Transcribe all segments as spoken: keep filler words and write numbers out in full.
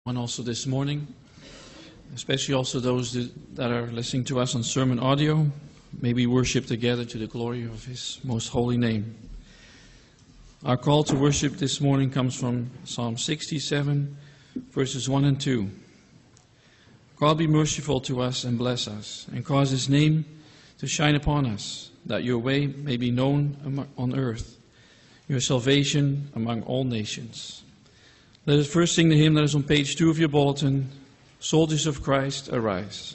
And also this morning, especially also those that are listening to us on sermon audio, may we worship together to the glory of His most holy name. Our call to worship this morning comes from Psalm sixty-seven, verses one and two. God be merciful to us and bless us, and cause His name to shine upon us, that your way may be known on earth, your salvation among all nations. Let us first sing the hymn that is on page two of your bulletin, Soldiers of Christ, Arise.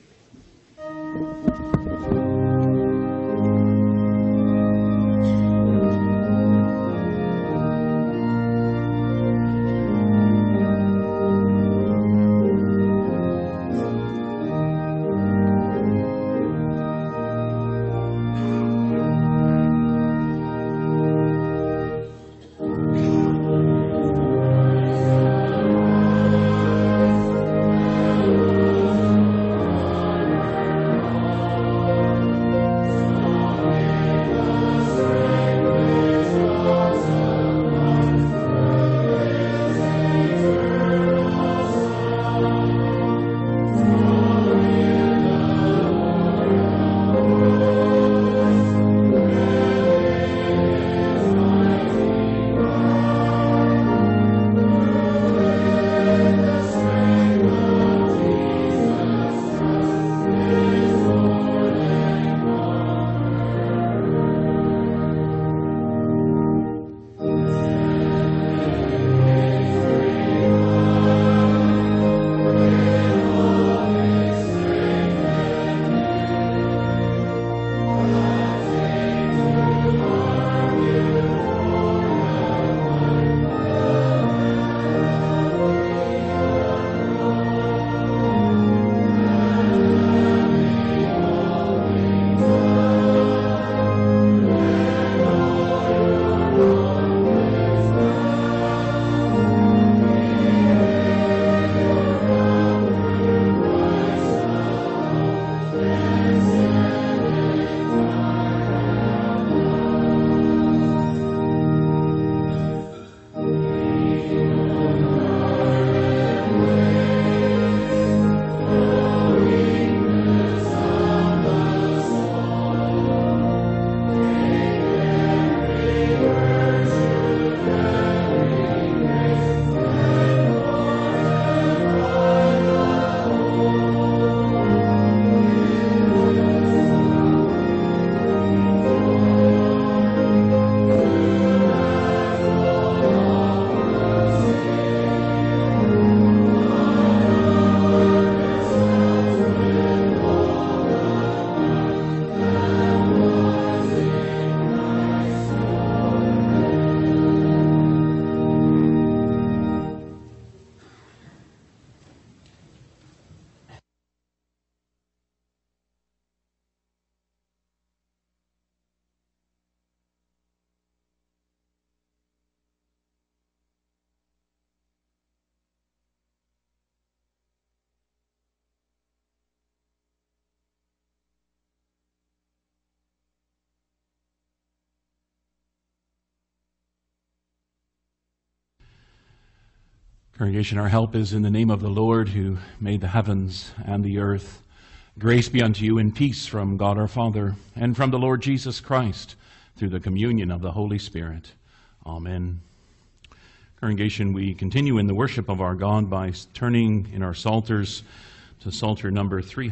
Congregation, our help is in the name of the Lord who made the heavens and the earth. Grace be unto you and peace from God our Father and from the Lord Jesus Christ through the communion of the Holy Spirit. Amen. Congregation, we continue in the worship of our God by turning in our psalters to Psalter number three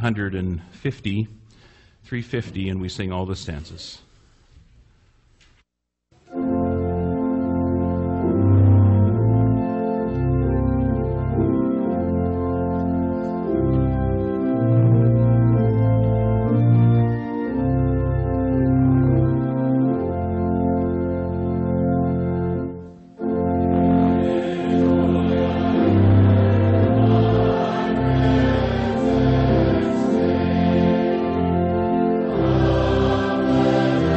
fifty, three fifty, and we sing all the stanzas. Amen.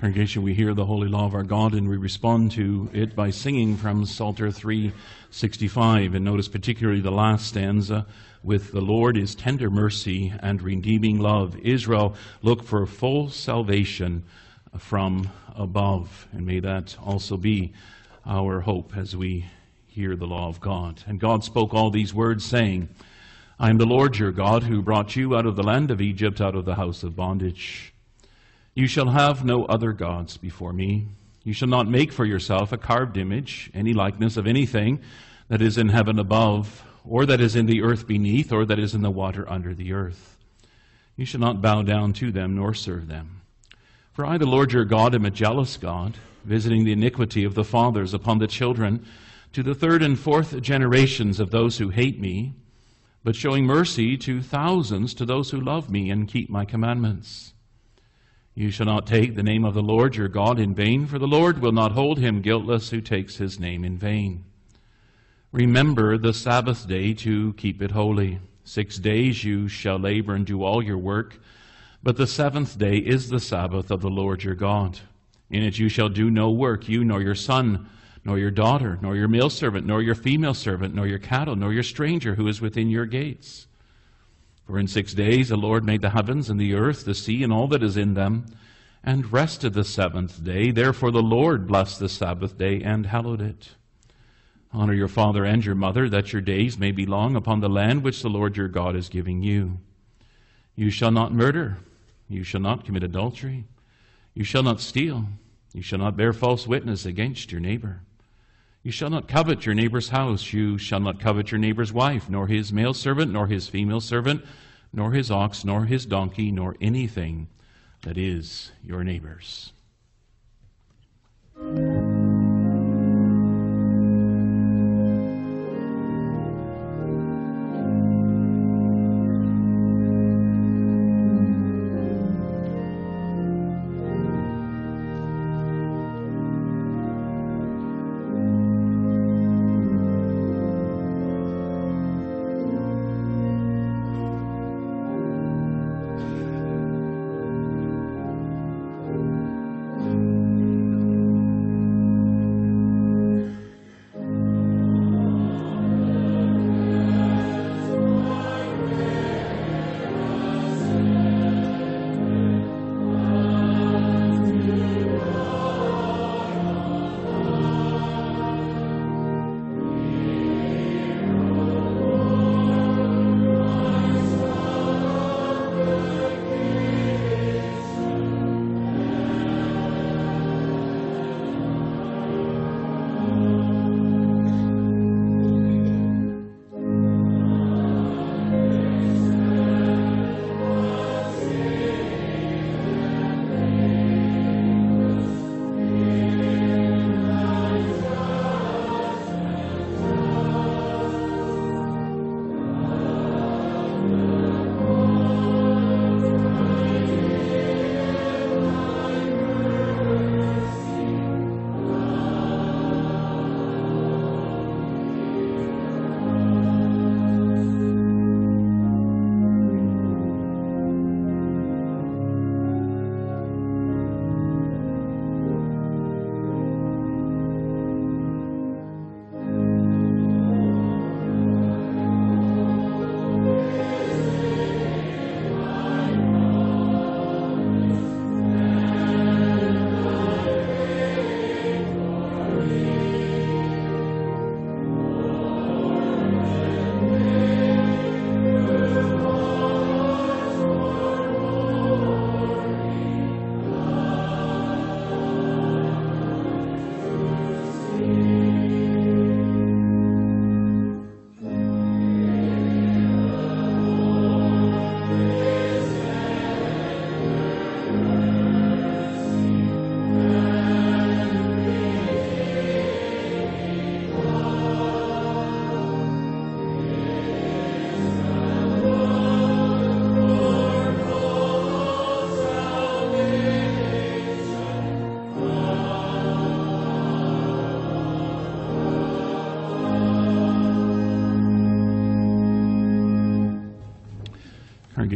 Congregation, we hear the holy law of our God, and we respond to it by singing from Psalter three sixty-five. And notice particularly the last stanza, with the Lord is tender mercy and redeeming love. Israel, look for full salvation from above. And may that also be our hope as we hear the law of God. And God spoke all these words, saying, I am the Lord your God, who brought you out of the land of Egypt, out of the house of bondage. You shall have no other gods before me. You shall not make for yourself a carved image, any likeness of anything that is in heaven above, or that is in the earth beneath, or that is in the water under the earth. You shall not bow down to them, nor serve them. For I, the Lord your God, am a jealous God, visiting the iniquity of the fathers upon the children, to the third and fourth generations of those who hate me, but showing mercy to thousands to those who love me and keep my commandments. You shall not take the name of the Lord your God in vain, for the Lord will not hold him guiltless who takes his name in vain. Remember the Sabbath day to keep it holy. Six days you shall labor and do all your work, but the seventh day is the Sabbath of the Lord your God. In it you shall do no work, you nor your son, nor your daughter, nor your male servant, nor your female servant, nor your cattle, nor your stranger who is within your gates. For in six days the Lord made the heavens and the earth, the sea, and all that is in them, and rested the seventh day. Therefore the Lord blessed the Sabbath day and hallowed it. Honor your father and your mother, that your days may be long upon the land which the Lord your God is giving you. You shall not murder. You shall not commit adultery. You shall not steal. You shall not bear false witness against your neighbor. You shall not covet your neighbor's house. You shall not covet your neighbor's wife, nor his male servant, nor his female servant, nor his ox, nor his donkey, nor anything that is your neighbor's.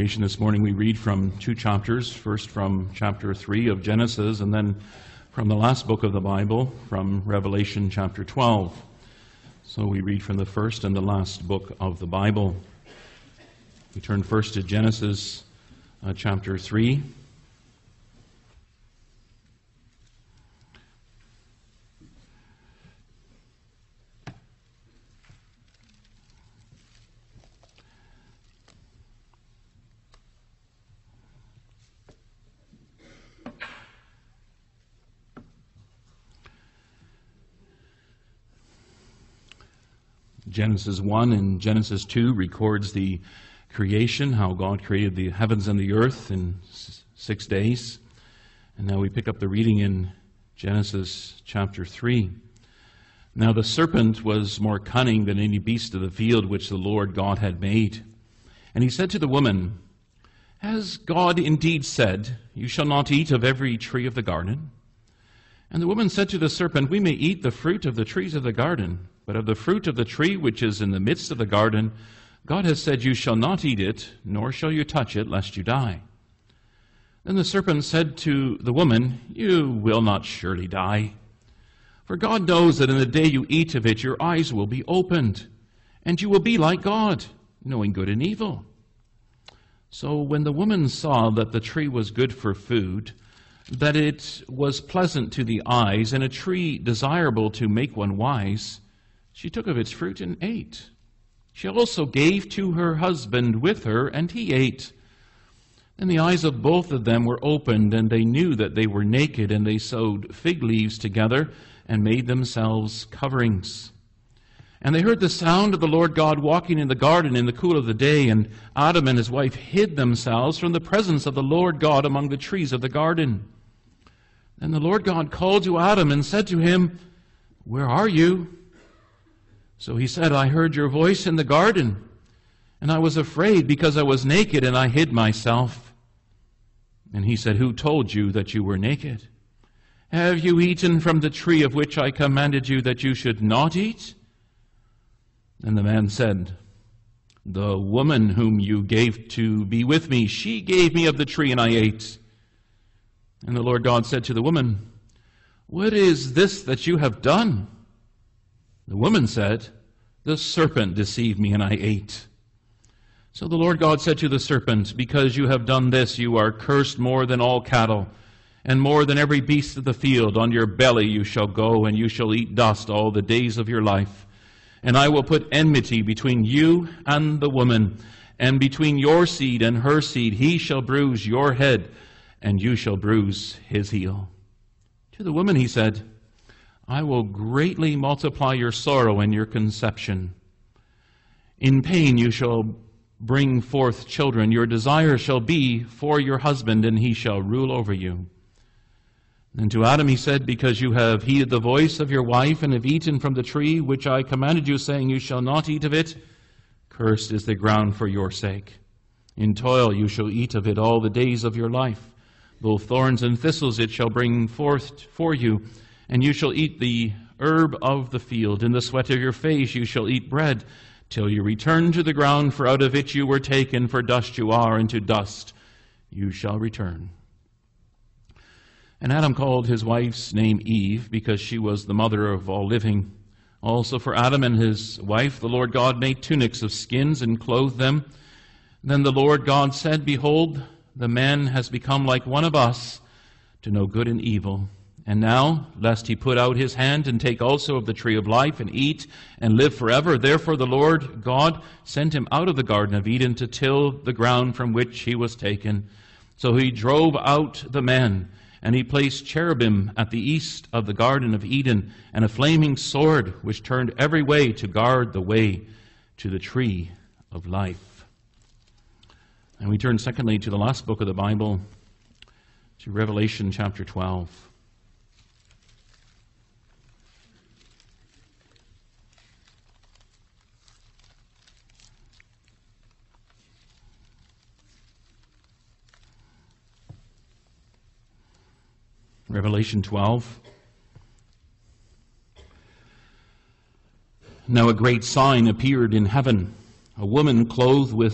congregation, this morning we read from two chapters, first from chapter three of Genesis, and then from the last book of the Bible, from Revelation chapter twelve. So we read from the first and the last book of the Bible. We turn first to Genesis uh, chapter three. Genesis one and Genesis two records the creation, how God created the heavens and the earth in s- six days. And now we pick up the reading in Genesis chapter three. Now the serpent was more cunning than any beast of the field which the Lord God had made. And he said to the woman, "Has God indeed said, 'You shall not eat of every tree of the garden'?" And the woman said to the serpent, "We may eat the fruit of the trees of the garden, but of the fruit of the tree which is in the midst of the garden, God has said, 'You shall not eat it, nor shall you touch it, lest you die.' Then the serpent said to the woman, 'You will not surely die. For God knows that in the day you eat of it, your eyes will be opened, and you will be like God, knowing good and evil.' So when the woman saw that the tree was good for food, that it was pleasant to the eyes, and a tree desirable to make one wise, she took of its fruit and ate. She also gave to her husband with her, and he ate. Then the eyes of both of them were opened, and they knew that they were naked, and they sewed fig leaves together and made themselves coverings. And they heard the sound of the Lord God walking in the garden in the cool of the day, and Adam and his wife hid themselves from the presence of the Lord God among the trees of the garden. Then the Lord God called to Adam and said to him, "Where are you?" So he said, "I heard your voice in the garden, and I was afraid because I was naked and I hid myself." And he said, "Who told you that you were naked? Have you eaten from the tree of which I commanded you that you should not eat?" And the man said, "The woman whom you gave to be with me, she gave me of the tree and I ate." And the Lord God said to the woman, "What is this that you have done?" The woman said, "The serpent deceived me and I ate." So the Lord God said to the serpent, "Because you have done this, you are cursed more than all cattle, and more than every beast of the field. On your belly you shall go, and you shall eat dust all the days of your life. And I will put enmity between you and the woman, and between your seed and her seed. He shall bruise your head, and you shall bruise his heel." To the woman he said, "I will greatly multiply your sorrow and your conception. In pain you shall bring forth children. Your desire shall be for your husband, and he shall rule over you." And to Adam he said, "Because you have heeded the voice of your wife, and have eaten from the tree which I commanded you, saying, 'You shall not eat of it,' cursed is the ground for your sake. In toil you shall eat of it all the days of your life. Both thorns and thistles it shall bring forth for you, and you shall eat the herb of the field. In the sweat of your face you shall eat bread, till you return to the ground, for out of it you were taken, for dust you are, and to dust you shall return." And Adam called his wife's name Eve, because she was the mother of all living. Also for Adam and his wife the Lord God made tunics of skins and clothed them. Then the Lord God said, "Behold, the man has become like one of us, to know good and evil. And now, lest he put out his hand and take also of the tree of life and eat and live forever, therefore the Lord God sent him out of the Garden of Eden to till the ground from which he was taken. So he drove out the man, and he placed cherubim at the east of the Garden of Eden, and a flaming sword which turned every way to guard the way to the tree of life." And we turn secondly to the last book of the Bible, to Revelation chapter twelve. Revelation twelve. Now a great sign appeared in heaven, a woman clothed with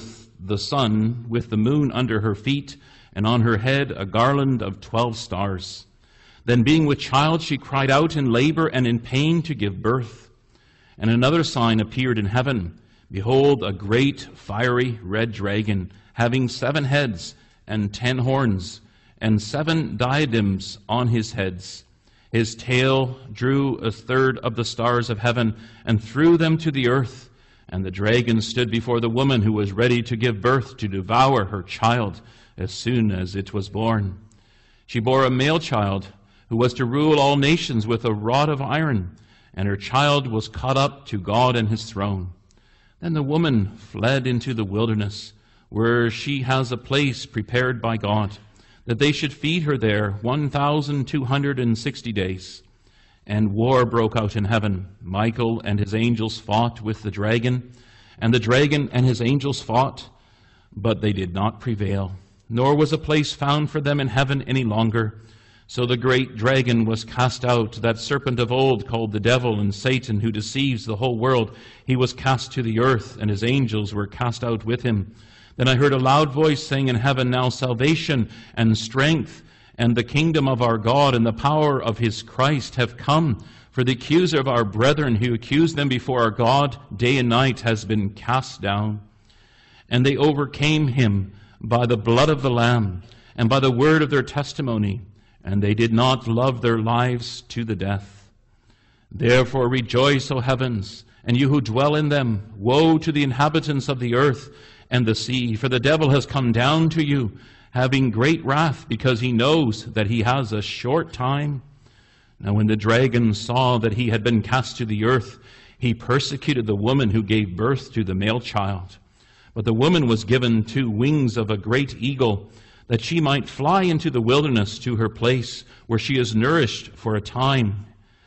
the sun, with the moon under her feet, and on her head a garland of twelve stars. Then being with child, she cried out in labor and in pain to give birth. And another sign appeared in heaven. Behold, a great fiery red dragon, having seven heads and ten horns, and seven diadems on his heads. His tail drew a third of the stars of heaven and threw them to the earth. And the dragon stood before the woman who was ready to give birth to devour her child as soon as it was born. She bore a male child who was to rule all nations with a rod of iron, and her child was caught up to God and his throne. Then the woman fled into the wilderness, where she has a place prepared by God, that they should feed her there one thousand two hundred sixty days. And war broke out in heaven. Michael and his angels fought with the dragon, and the dragon and his angels fought, but they did not prevail, nor was a place found for them in heaven any longer. So the great dragon was cast out, that serpent of old called the devil and Satan, who deceives the whole world. He was cast to the earth, and his angels were cast out with him. Then I heard a loud voice saying in heaven, Now salvation and strength and the kingdom of our God and the power of his Christ have come. For the accuser of our brethren, who accused them before our God day and night, has been cast down. And they overcame him by the blood of the Lamb and by the word of their testimony, and they did not love their lives to the death. Therefore rejoice, O heavens, and you who dwell in them. Woe to the inhabitants of the earth and the sea, for the devil has come down to you, having great wrath, because he knows that he has a short time. Now when the dragon saw that he had been cast to the earth, he persecuted the woman who gave birth to the male child. But the woman was given two wings of a great eagle, that she might fly into the wilderness to her place, where she is nourished for a time,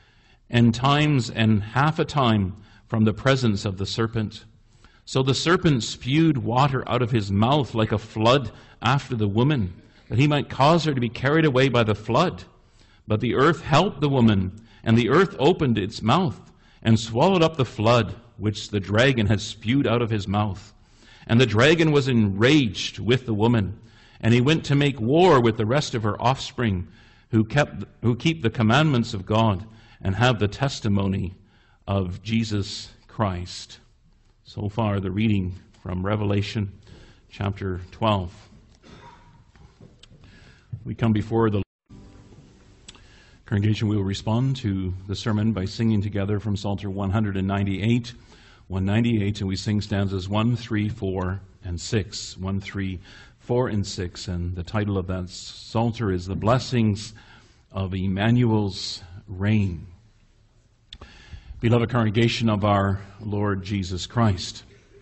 and times and half a time from the presence of the serpent. So the serpent spewed water out of his mouth like a flood after the woman, that he might cause her to be carried away by the flood. But the earth helped the woman, and the earth opened its mouth and swallowed up the flood which the dragon had spewed out of his mouth. And the dragon was enraged with the woman, and he went to make war with the rest of her offspring, who kept who keep the commandments of God and have the testimony of Jesus Christ. So far, the reading from Revelation chapter twelve. We come before the congregation. We will respond to the sermon by singing together from Psalter one ninety-eight, one ninety-eight, and we sing stanzas one, three, four, and six. one, three, four, and six, and the title of that Psalter is The Blessings of Emmanuel's Reign. Beloved congregation of our Lord Jesus Christ,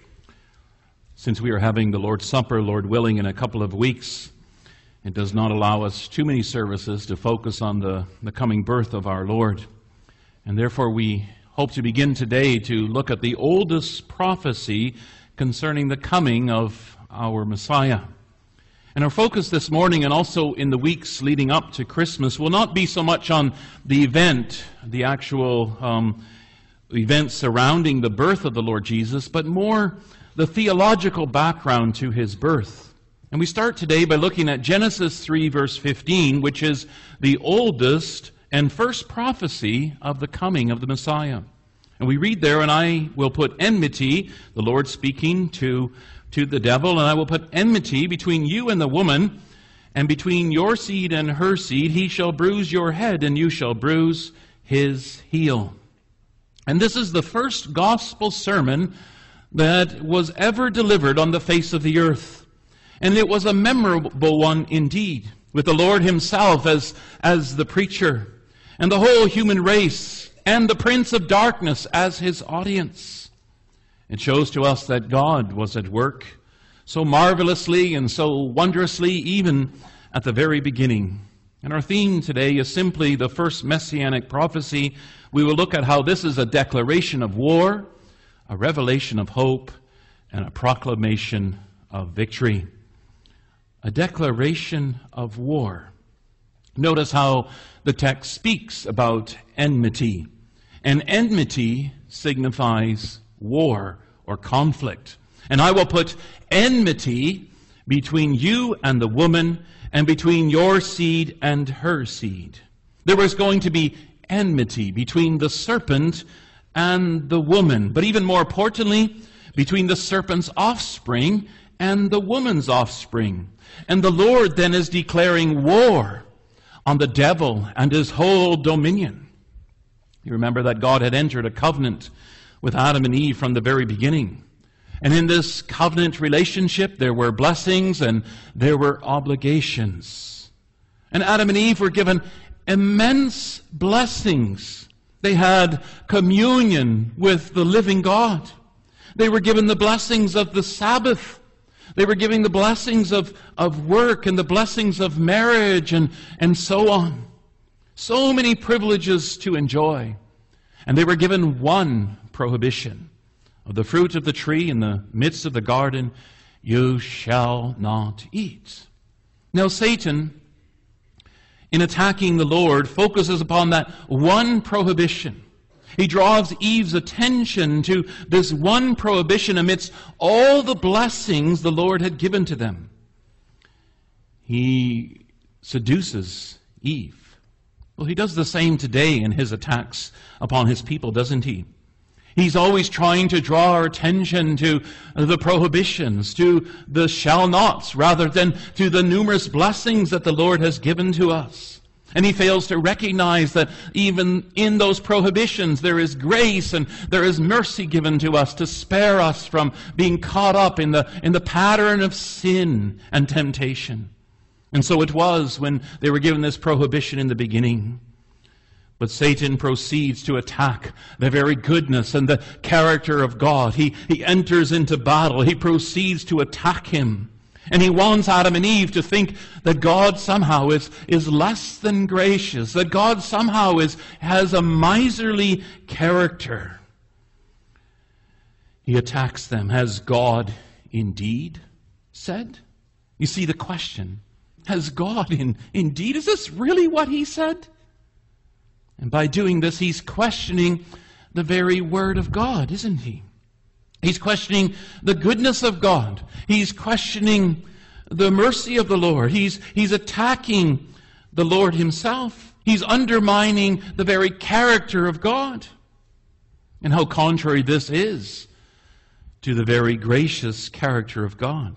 since we are having the Lord's Supper, Lord willing, in a couple of weeks, it does not allow us too many services to focus on the, the coming birth of our Lord. And therefore we hope to begin today to look at the oldest prophecy concerning the coming of our Messiah. And our focus this morning, and also in the weeks leading up to Christmas, will not be so much on the event, the actual um, events surrounding the birth of the Lord Jesus, but more the theological background to his birth. And we start today by looking at Genesis three, verse fifteen, which is the oldest and first prophecy of the coming of the Messiah. And we read there, and I will put enmity, the Lord speaking to, to the devil, and I will put enmity between you and the woman, and between your seed and her seed. He shall bruise your head, and you shall bruise his heel. And this is the first gospel sermon that was ever delivered on the face of the earth. And it was a memorable one indeed, with the Lord himself as, as the preacher, and the whole human race, and the prince of darkness as his audience. It shows to us that God was at work so marvelously and so wondrously, even at the very beginning. And our theme today is simply the first messianic prophecy. We will look at how this is a declaration of war, a revelation of hope, and a proclamation of victory. A declaration of war. Notice how the text speaks about enmity. And enmity signifies war or conflict. And I will put enmity between you and the woman, and between your seed and her seed. There was going to be enmity between the serpent and the woman, but even more importantly, between the serpent's offspring and the woman's offspring. And the Lord then is declaring war on the devil and his whole dominion. You remember that God had entered a covenant with Adam and Eve from the very beginning. And in this covenant relationship, there were blessings and there were obligations. And Adam and Eve were given immense blessings. They had communion with the living God. They were given the blessings of the Sabbath. They were given the blessings of, of work and the blessings of marriage and, and so on. So many privileges to enjoy. And they were given one prohibition. Of the fruit of the tree in the midst of the garden, you shall not eat. Now Satan, in attacking the Lord, focuses upon that one prohibition. He draws Eve's attention to this one prohibition amidst all the blessings the Lord had given to them. He seduces Eve. Well, he does the same today in his attacks upon his people, doesn't he? He's always trying to draw our attention to the prohibitions, to the shall nots, rather than to the numerous blessings that the Lord has given to us. And he fails to recognize that even in those prohibitions there is grace and there is mercy given to us to spare us from being caught up in the, in the pattern of sin and temptation. And so it was when they were given this prohibition in the beginning. But Satan proceeds to attack the very goodness and the character of God. He, he enters into battle. He proceeds to attack him. And he wants Adam and Eve to think that God somehow is, is less than gracious, that God somehow is, has a miserly character. He attacks them. Has God indeed said? You see the question. Has God in, indeed, is this really what he said? And by doing this, he's questioning the very word of God, isn't he? He's questioning the goodness of God. He's questioning the mercy of the Lord. He's, he's attacking the Lord himself. He's undermining the very character of God. And how contrary this is to the very gracious character of God.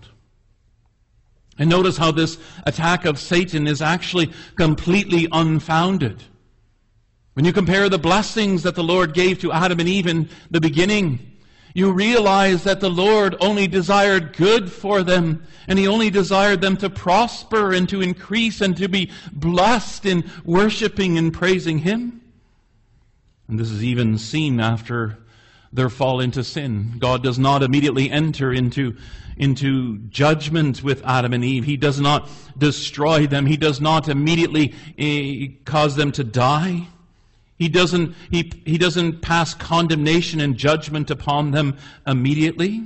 And notice how this attack of Satan is actually completely unfounded. When you compare the blessings that the Lord gave to Adam and Eve in the beginning, you realize that the Lord only desired good for them, and he only desired them to prosper and to increase and to be blessed in worshiping and praising him. And this is even seen after their fall into sin. God does not immediately enter into, into judgment with Adam and Eve. He does not destroy them. He does not immediately eh, cause them to die. He doesn't, he, he doesn't pass condemnation and judgment upon them immediately.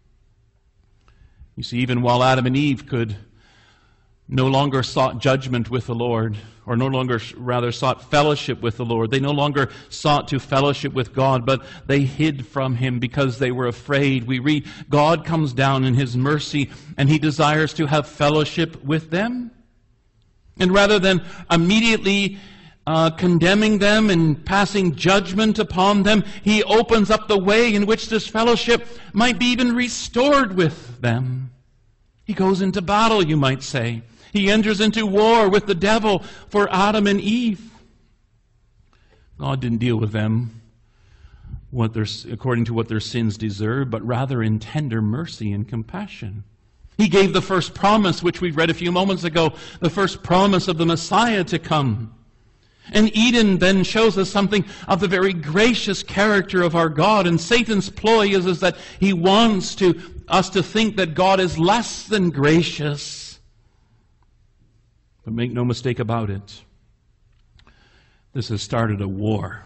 You see, even while Adam and Eve could no longer sought judgment with the Lord, or no longer rather sought fellowship with the Lord, they no longer sought to fellowship with God, but they hid from him because they were afraid. We read, God comes down in his mercy, and he desires to have fellowship with them. And rather than immediately Uh, condemning them and passing judgment upon them, he opens up the way in which this fellowship might be even restored with them. He goes into battle, you might say. He enters into war with the devil for Adam and Eve. God didn't deal with them what their, according to what their sins deserve, but rather in tender mercy and compassion. He gave the first promise, which we read a few moments ago, the first promise of the Messiah to come. And Eden then shows us something of the very gracious character of our God. And Satan's ploy is, is that he wants to, us to think that God is less than gracious. But make no mistake about it. This has started a war.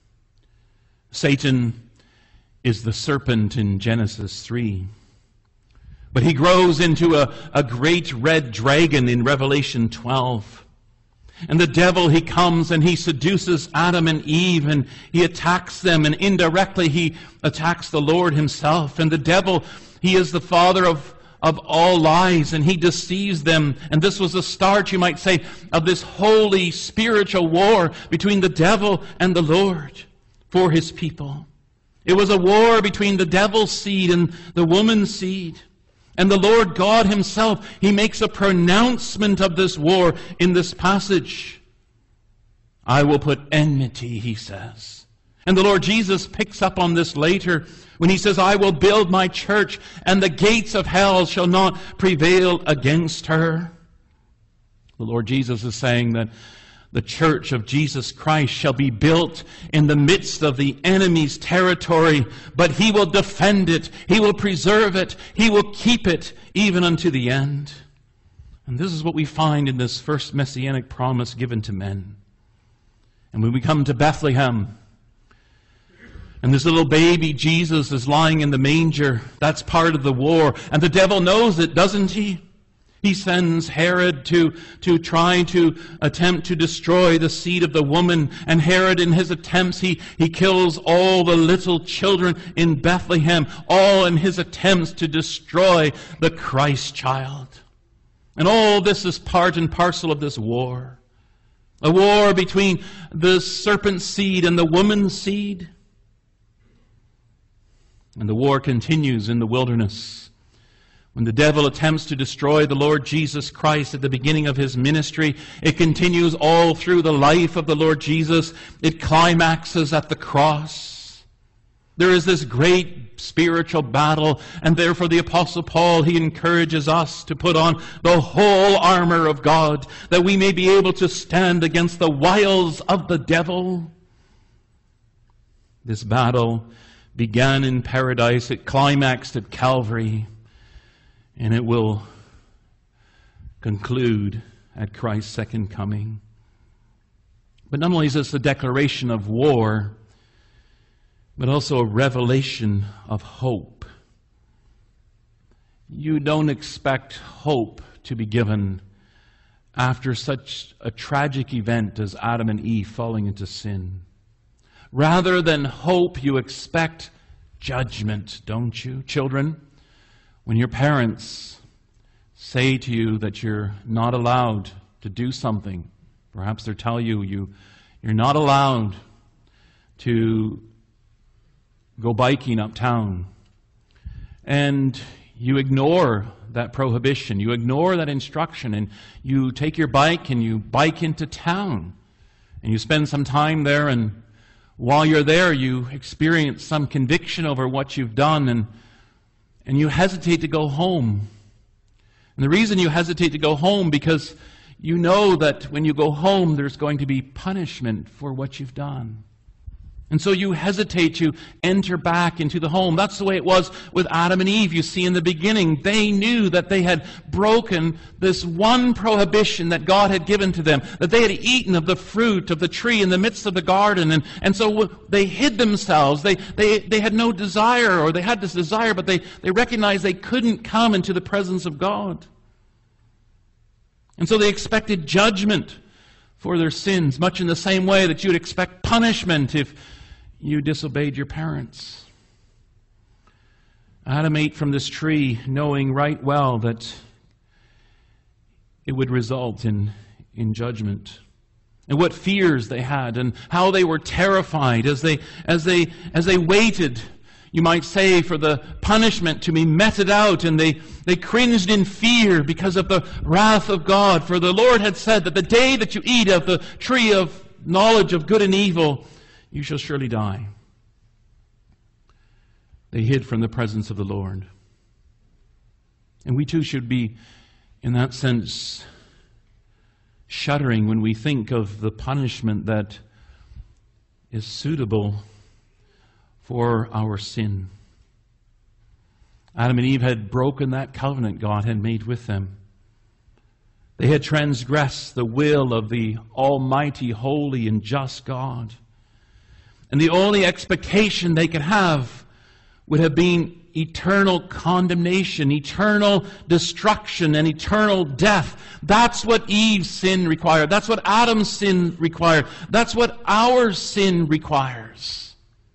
Satan is the serpent in Genesis three. But he grows into a, a great red dragon in Revelation twelve. And the devil, he comes and he seduces Adam and Eve, and he attacks them, and indirectly he attacks the Lord himself. And the devil, he is the father of, of all lies, and he deceives them. And this was the start, you might say, of this holy spiritual war between the devil and the Lord for his people. It was a war between the devil's seed and the woman's seed. And the Lord God himself, he makes a pronouncement of this war in this passage. I will put enmity, he says. And the Lord Jesus picks up on this later when he says, I will build my church, and the gates of hell shall not prevail against her. The Lord Jesus is saying that the church of Jesus Christ shall be built in the midst of the enemy's territory, but he will defend it, he will preserve it, he will keep it even unto the end. And this is what we find in this first messianic promise given to men. And when we come to Bethlehem, and this little baby Jesus is lying in the manger, that's part of the war. And the devil knows it, doesn't he? He sends Herod to, to try to attempt to destroy the seed of the woman. And Herod, in his attempts, he, he kills all the little children in Bethlehem, all in his attempts to destroy the Christ child. And all this is part and parcel of this war. A war between the serpent's seed and the woman's seed. And the war continues in the wilderness. When the devil attempts to destroy the Lord Jesus Christ at the beginning of his ministry, it continues all through the life of the Lord Jesus. It climaxes at the cross. There is this great spiritual battle, and therefore the Apostle Paul, he encourages us to put on the whole armor of God, that we may be able to stand against the wiles of the devil. This battle began in paradise, it climaxed at Calvary, and it will conclude at Christ's second coming. But not only is this a declaration of war, but also a revelation of hope. You don't expect hope to be given after such a tragic event as Adam and Eve falling into sin. Rather than hope, you expect judgment, don't you, children? When your parents say to you that you're not allowed to do something, perhaps they tell you, you you're not allowed to go biking uptown, and you ignore that prohibition, you ignore that instruction, and you take your bike and you bike into town, and you spend some time there, and while you're there, you experience some conviction over what you've done, and And you hesitate to go home. And the reason you hesitate to go home, because you know that when you go home, there's going to be punishment for what you've done. And so you hesitate to enter back into the home. That's the way it was with Adam and Eve. You see, in the beginning, they knew that they had broken this one prohibition that God had given to them, that they had eaten of the fruit of the tree in the midst of the garden. And, and so they hid themselves. They, they, they had no desire, or they had this desire, but they, they recognized they couldn't come into the presence of God. And so they expected judgment for their sins, much in the same way that you'd expect punishment if you disobeyed your parents. Adam ate from this tree knowing right well that it would result in, in judgment. And what fears they had, and how they were terrified as they, as they, as they waited, you might say, for the punishment to be meted out, and they, they cringed in fear because of the wrath of God. For the Lord had said that the day that you eat of the tree of knowledge of good and evil, you shall surely die. They hid from the presence of the Lord. And we too should be, in that sense, shuddering when we think of the punishment that is suitable for our sin. Adam and Eve had broken that covenant God had made with them. They had transgressed the will of the almighty, holy, and just God. And the only expectation they could have would have been eternal condemnation, eternal destruction, and eternal death. That's what Eve's sin required. That's what Adam's sin required. That's what our sin requires.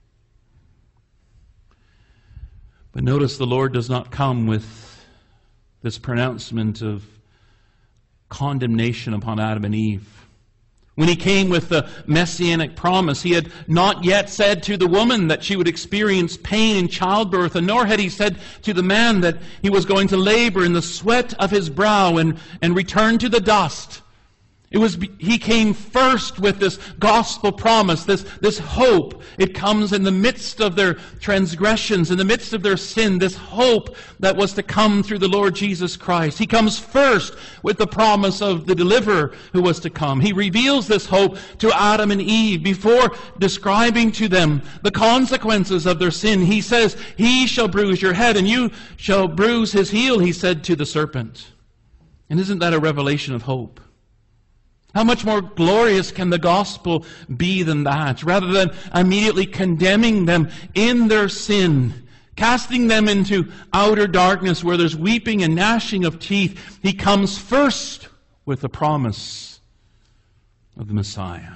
But notice the Lord does not come with this pronouncement of condemnation upon Adam and Eve. When he came with the messianic promise, he had not yet said to the woman that she would experience pain in childbirth, and nor had he said to the man that he was going to labor in the sweat of his brow and, and return to the dust. It was, he came first with this gospel promise, this, this hope. It comes in the midst of their transgressions, in the midst of their sin, this hope that was to come through the Lord Jesus Christ. He comes first with the promise of the deliverer who was to come. He reveals this hope to Adam and Eve before describing to them the consequences of their sin. He says, "He shall bruise your head and you shall bruise his heel," he said to the serpent. And isn't that a revelation of hope? How much more glorious can the gospel be than that? Rather than immediately condemning them in their sin, casting them into outer darkness where there's weeping and gnashing of teeth, he comes first with the promise of the Messiah.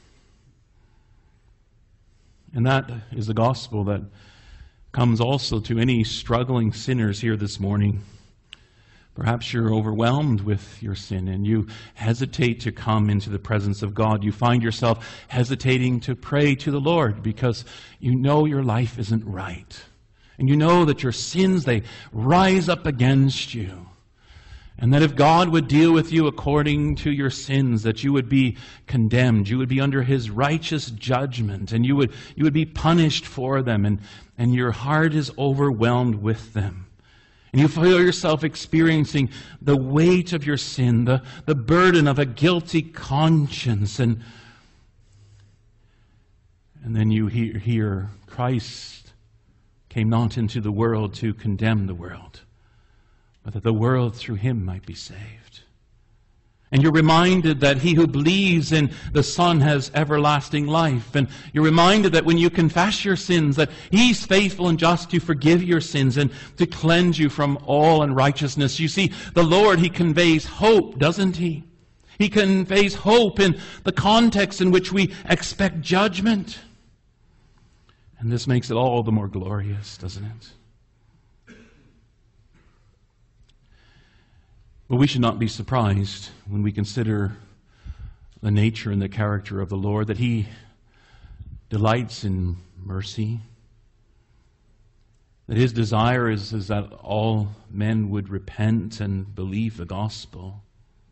And that is the gospel that comes also to any struggling sinners here this morning. Perhaps you're overwhelmed with your sin and you hesitate to come into the presence of God. You find yourself hesitating to pray to the Lord because you know your life isn't right. And you know that your sins, they rise up against you. And that if God would deal with you according to your sins, that you would be condemned. You would be under His righteous judgment. And you would, you would be punished for them. And, and your heart is overwhelmed with them. And you feel yourself experiencing the weight of your sin, the, the burden of a guilty conscience. And, and then you hear, hear Christ came not into the world to condemn the world, but that the world through Him might be saved. And you're reminded that he who believes in the Son has everlasting life. And you're reminded that when you confess your sins, that He's faithful and just to forgive your sins and to cleanse you from all unrighteousness. You see, the Lord, He conveys hope, doesn't He? He conveys hope in the context in which we expect judgment. And this makes it all the more glorious, doesn't it? But we should not be surprised when we consider the nature and the character of the Lord, that He delights in mercy, that His desire is, is that all men would repent and believe the gospel.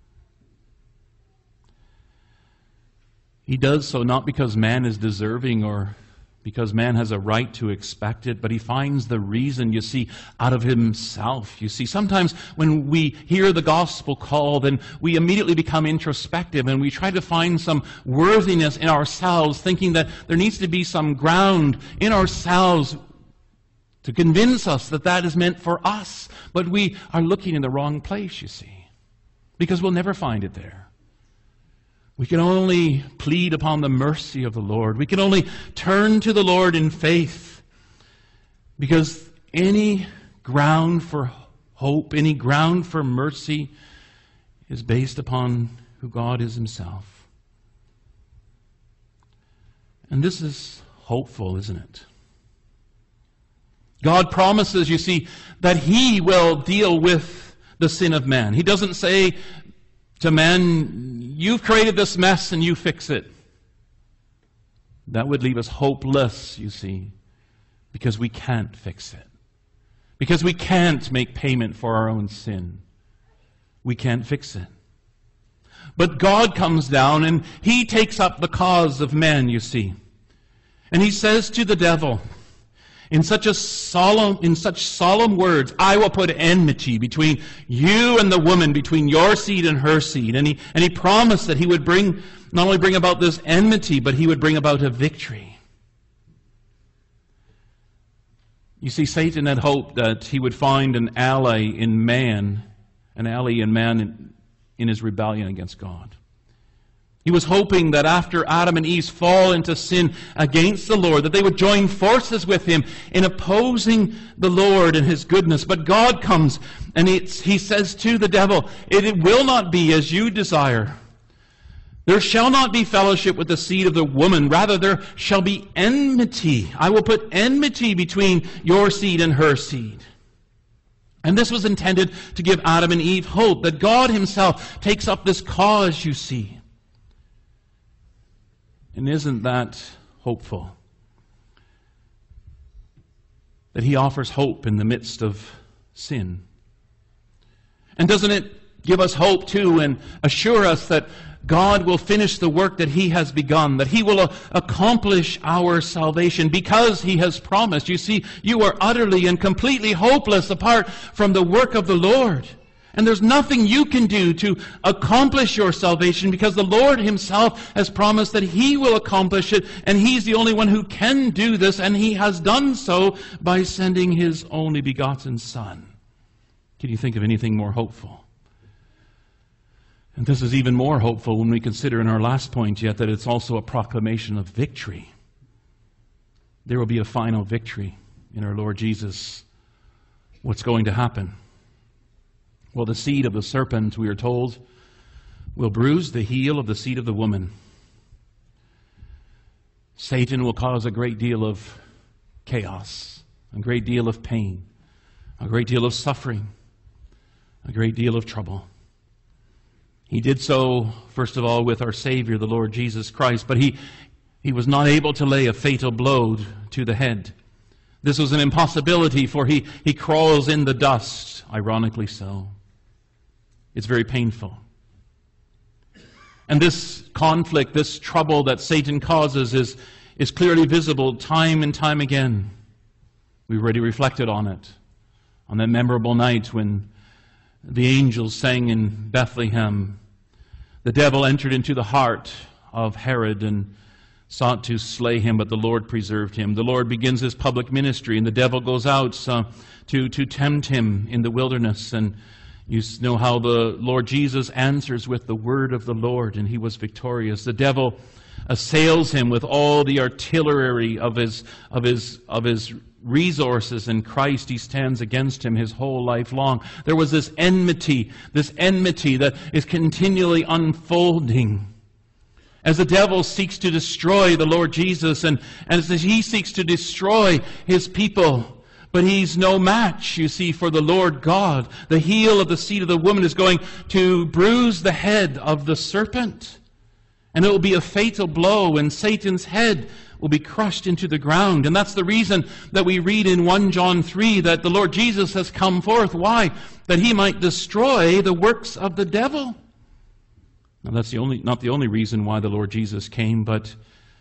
He does so not because man is deserving or because man has a right to expect it, but he finds the reason, you see, out of himself. You see, sometimes when we hear the gospel call, then we immediately become introspective and we try to find some worthiness in ourselves, thinking that there needs to be some ground in ourselves to convince us that that is meant for us. But we are looking in the wrong place, you see, because we'll never find it there. We can only plead upon the mercy of the Lord. We can only turn to the Lord in faith, because any ground for hope, any ground for mercy is based upon who God is Himself. And this is hopeful, isn't it? God promises, you see, that He will deal with the sin of man. He doesn't say to man, "You've created this mess and you fix it." That would leave us hopeless, you see, because we can't fix it. Because we can't make payment for our own sin. We can't fix it. But God comes down and He takes up the cause of man, you see. And He says to the devil, in such a solemn, in such solemn words, "I will put enmity between you and the woman, between your seed and her seed." And he, and he promised that He would bring, not only bring about this enmity, but He would bring about a victory. You see, Satan had hoped that he would find an ally in man, an ally in man in, in his rebellion against God. He was hoping that after Adam and Eve's fall into sin against the Lord, that they would join forces with him in opposing the Lord and his goodness. But God comes and it's, he says to the devil, it, it will not be as you desire. There shall not be fellowship with the seed of the woman. Rather, there shall be enmity. I will put enmity between your seed and her seed. And this was intended to give Adam and Eve hope that God himself takes up this cause, you see. And isn't that hopeful? That he offers hope in the midst of sin. And doesn't it give us hope too and assure us that God will finish the work that he has begun, that he will uh, accomplish our salvation because he has promised. You see, you are utterly and completely hopeless apart from the work of the Lord. And there's nothing you can do to accomplish your salvation because the Lord himself has promised that he will accomplish it, and he's the only one who can do this, and he has done so by sending his only begotten Son. Can you think of anything more hopeful? And this is even more hopeful when we consider in our last point yet that it's also a proclamation of victory. There will be a final victory in our Lord Jesus. What's going to happen? Well, the seed of the serpent, we are told, will bruise the heel of the seed of the woman. Satan will cause a great deal of chaos, a great deal of pain, a great deal of suffering, a great deal of trouble. He did so, first of all, with our Savior, the Lord Jesus Christ, but he, he was not able to lay a fatal blow to the head. This was an impossibility, for he, he crawls in the dust, ironically so. It's very painful. And this conflict, this trouble that Satan causes is, is clearly visible time and time again. We've already reflected on it, on that memorable night when the angels sang in Bethlehem. The devil entered into the heart of Herod and sought to slay him, but the Lord preserved him. The Lord begins his public ministry, and the devil goes out uh, to, to tempt him in the wilderness. And you know how the Lord Jesus answers with the word of the Lord, and he was victorious. The devil assails him with all the artillery of his, of his, of his resources, and Christ, he stands against him his whole life long. There was this enmity, this enmity that is continually unfolding as the devil seeks to destroy the Lord Jesus, and, and as he seeks to destroy his people. But he's no match, you see, for the Lord God. The heel of the seed of the woman is going to bruise the head of the serpent. And it will be a fatal blow, and Satan's head will be crushed into the ground. And that's the reason that we read in First John three that the Lord Jesus has come forth. Why? That he might destroy the works of the devil. Now that's the only, not the only reason why the Lord Jesus came, but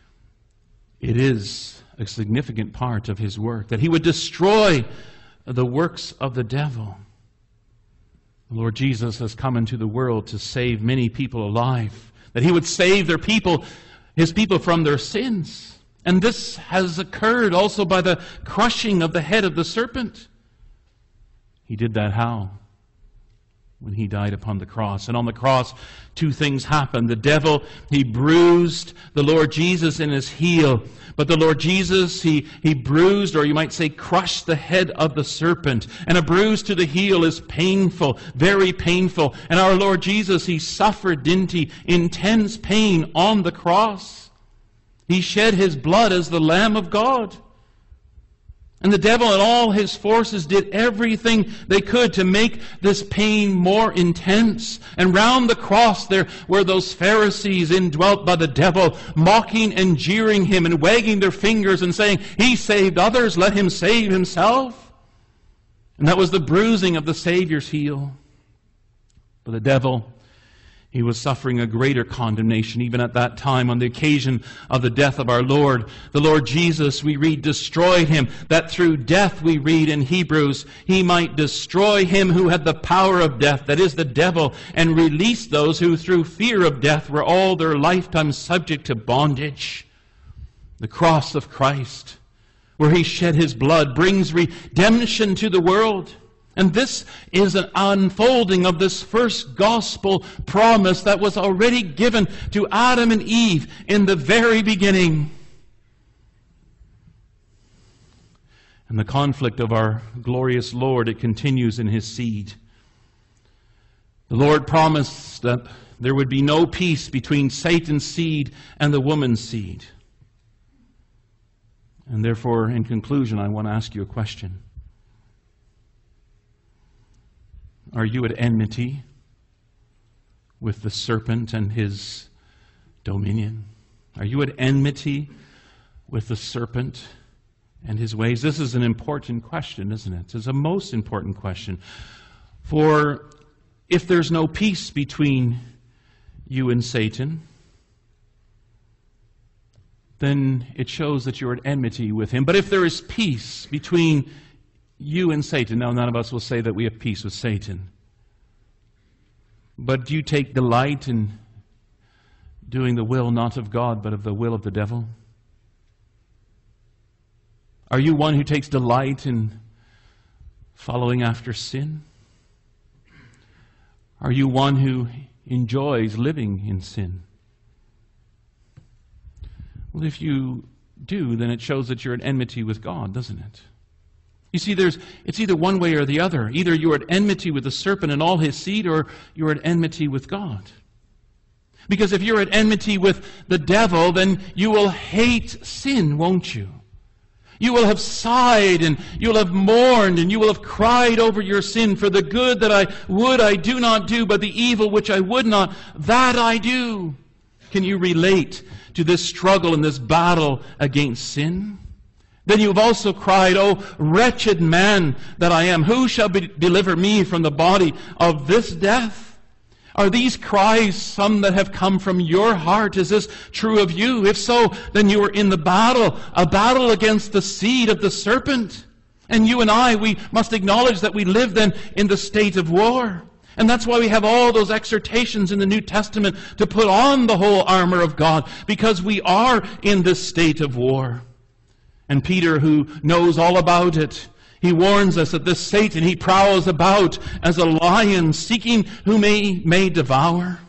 it is a significant part of his work, that he would destroy the works of the devil. The Lord Jesus has come into the world to save many people alive, that he would save their people, his people, from their sins. And this has occurred also by the crushing of the head of the serpent. He did that how? When he died upon the cross. And on the cross, two things happened. The devil, he bruised the Lord Jesus in his heel. But the Lord Jesus, he, he bruised, or you might say crushed, the head of the serpent. And a bruise to the heel is painful, very painful. And our Lord Jesus, he suffered, didn't he, intense pain on the cross. He shed his blood as the Lamb of God. And the devil and all his forces did everything they could to make this pain more intense. And round the cross there were those Pharisees indwelt by the devil, mocking and jeering him and wagging their fingers and saying, "He saved others, let him save himself." And that was the bruising of the Savior's heel. But the devil, he was suffering a greater condemnation even at that time on the occasion of the death of our Lord. The Lord Jesus, we read, destroyed him, that through death, we read in Hebrews, he might destroy him who had the power of death, that is the devil, and release those who through fear of death were all their lifetime subject to bondage. The cross of Christ, where he shed his blood, brings redemption to the world. And this is an unfolding of this first gospel promise that was already given to Adam and Eve in the very beginning. And the conflict of our glorious Lord, it continues in His seed. The Lord promised that there would be no peace between Satan's seed and the woman's seed. And therefore, in conclusion, I want to ask you a question. Are you at enmity with the serpent and his dominion? Are you at enmity with the serpent and his ways? This is an important question, isn't it? It's a most important question. For if there's no peace between you and Satan, then it shows that you're at enmity with him. But if there is peace between you and Satan, now none of us will say that we have peace with Satan, but do you take delight in doing the will not of God, but of the will of the devil? Are you one who takes delight in following after sin? Are you one who enjoys living in sin? Well, if you do, then it shows that you're at enmity with God, doesn't it? You see, there's it's either one way or the other. Either you're at enmity with the serpent and all his seed, or you're at enmity with God. Because if you're at enmity with the devil, then you will hate sin, won't you? You will have sighed, and you will have mourned, and you will have cried over your sin. For the good that I would I do not do, but the evil which I would not, that I do. Can you relate to this struggle and this battle against sin? Then you have also cried, "O wretched man that I am, who shall be, deliver me from the body of this death?" Are these cries some that have come from your heart? Is this true of you? If so, then you are in the battle, a battle against the seed of the serpent. And you and I, we must acknowledge that we live then in the state of war. And that's why we have all those exhortations in the New Testament to put on the whole armor of God, because we are in this state of war. And Peter, who knows all about it, he warns us that this Satan, he prowls about as a lion, seeking whom he may devour.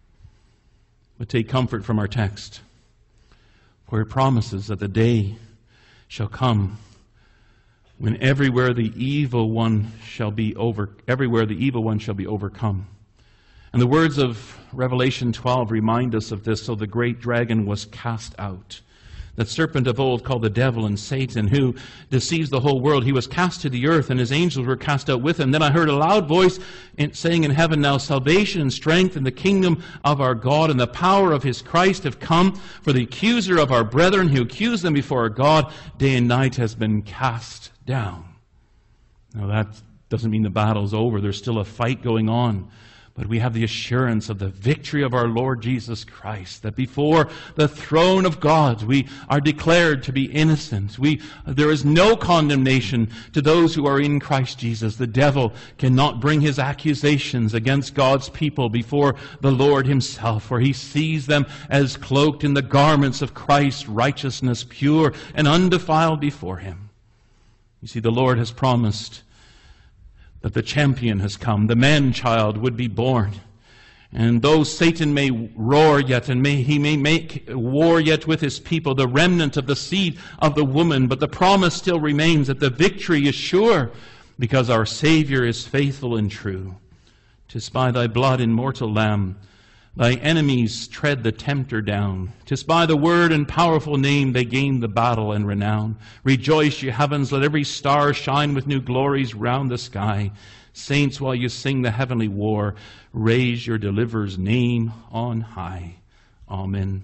But take comfort from our text, for it promises that the day shall come when everywhere the evil one shall be over, everywhere the evil one shall be overcome. And the words of Revelation twelve remind us of this. So the great dragon was cast out, that serpent of old called the devil and Satan, who deceives the whole world. He was cast to the earth, and his angels were cast out with him. Then I heard a loud voice in, saying in heaven, "Now salvation and strength and the kingdom of our God and the power of his Christ have come. For the accuser of our brethren, who accused them before our God day and night, has been cast down." Now that doesn't mean the battle's over. There's still a fight going on. But we have the assurance of the victory of our Lord Jesus Christ, that before the throne of God we are declared to be innocent. We, there is no condemnation to those who are in Christ Jesus. The devil cannot bring his accusations against God's people before the Lord himself, for he sees them as cloaked in the garments of Christ's righteousness, pure and undefiled before him. You see, the Lord has promised that the champion has come, the man-child would be born. And though Satan may roar yet, and may, he may make war yet with his people, the remnant of the seed of the woman, but the promise still remains that the victory is sure, because our Savior is faithful and true. 'Tis by thy blood, immortal Lamb, thy enemies tread the tempter down. 'Tis by the word and powerful name they gain the battle and renown. Rejoice, ye heavens, let every star shine with new glories round the sky. Saints, while you sing the heavenly war, raise your deliverer's name on high. Amen.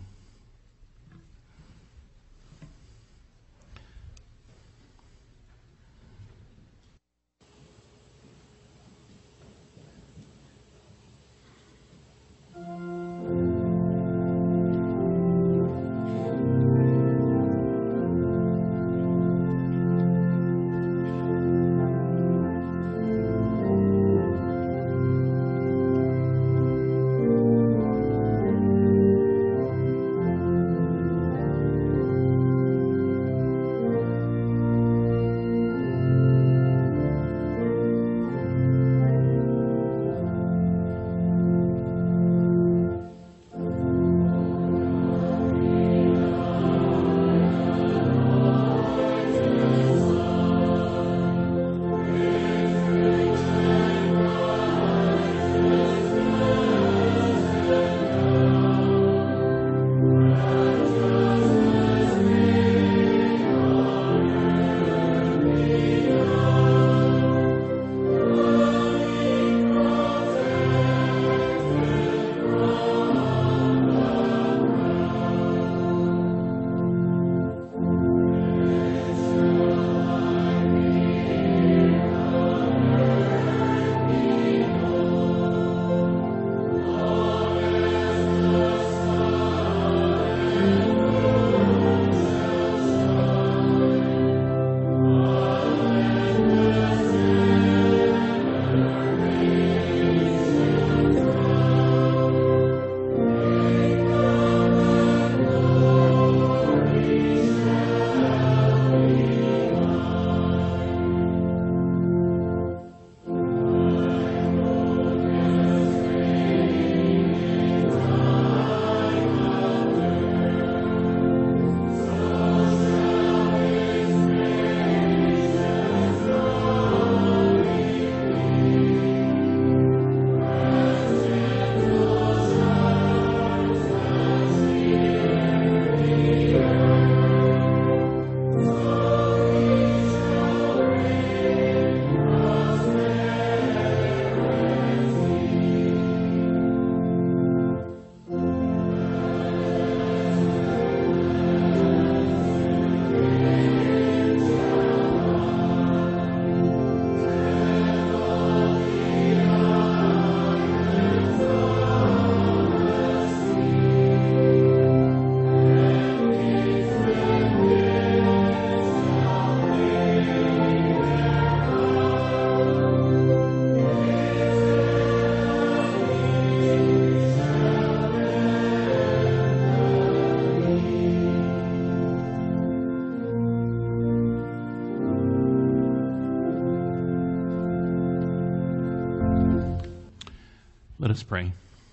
pray.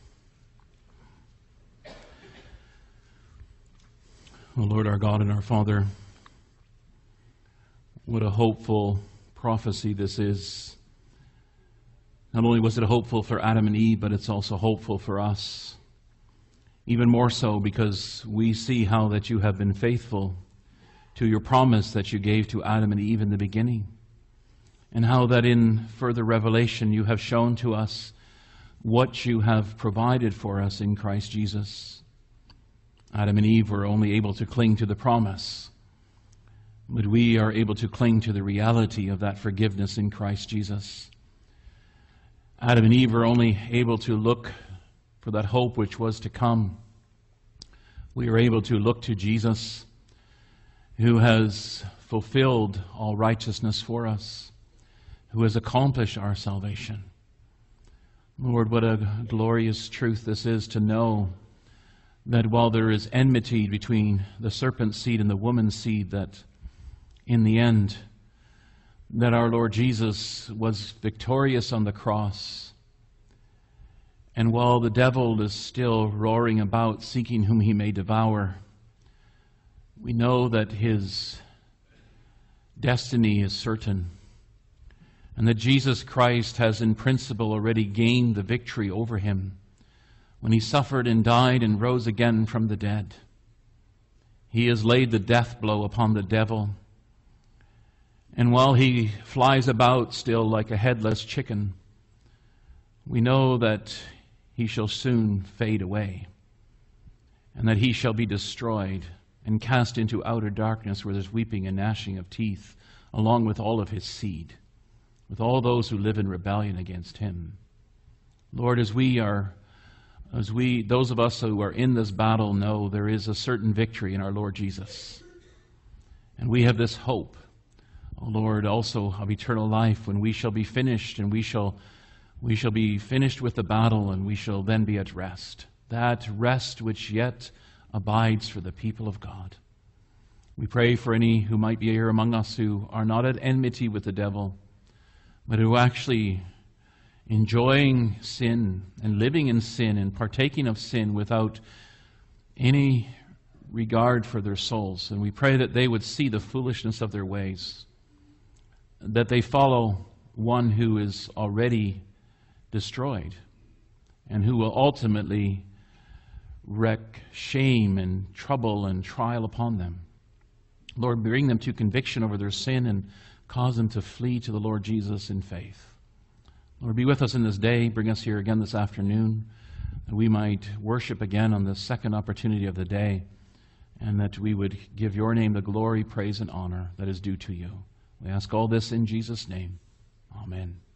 O Lord, our God and our Father, what a hopeful prophecy this is. Not only was it hopeful for Adam and Eve, but it's also hopeful for us. Even more so because we see how that you have been faithful to your promise that you gave to Adam and Eve in the beginning, and how that in further revelation you have shown to us what you have provided for us in Christ Jesus. Adam and Eve were only able to cling to the promise, but we are able to cling to the reality of that forgiveness in Christ Jesus. Adam and Eve were only able to look for that hope which was to come. We are able to look to Jesus, who has fulfilled all righteousness for us, who has accomplished our salvation. Lord, what a glorious truth this is to know that while there is enmity between the serpent's seed and the woman's seed, that in the end, that our Lord Jesus was victorious on the cross. And while the devil is still roaring about, seeking whom he may devour, we know that his destiny is certain, and that Jesus Christ has in principle already gained the victory over him when he suffered and died and rose again from the dead. He has laid the death blow upon the devil. And while he flies about still like a headless chicken, we know that he shall soon fade away, and that he shall be destroyed and cast into outer darkness where there's weeping and gnashing of teeth, along with all of his seed, with all those who live in rebellion against him. Lord, as we are As we, those of us who are in this battle, know there is a certain victory in our Lord Jesus. And we have this hope, O Lord, also of eternal life, when we shall be finished, and we shall, we shall be finished with the battle, and we shall then be at rest. That rest which yet abides for the people of God. We pray for any who might be here among us who are not at enmity with the devil, but who actually enjoying sin and living in sin and partaking of sin without any regard for their souls. And we pray that they would see the foolishness of their ways, that they follow one who is already destroyed and who will ultimately wreak shame and trouble and trial upon them. Lord, bring them to conviction over their sin and cause them to flee to the Lord Jesus in faith. Lord, be with us in this day. Bring us here again this afternoon, that we might worship again on the second opportunity of the day, and that we would give your name the glory, praise, and honor that is due to you. We ask all this in Jesus' name. Amen.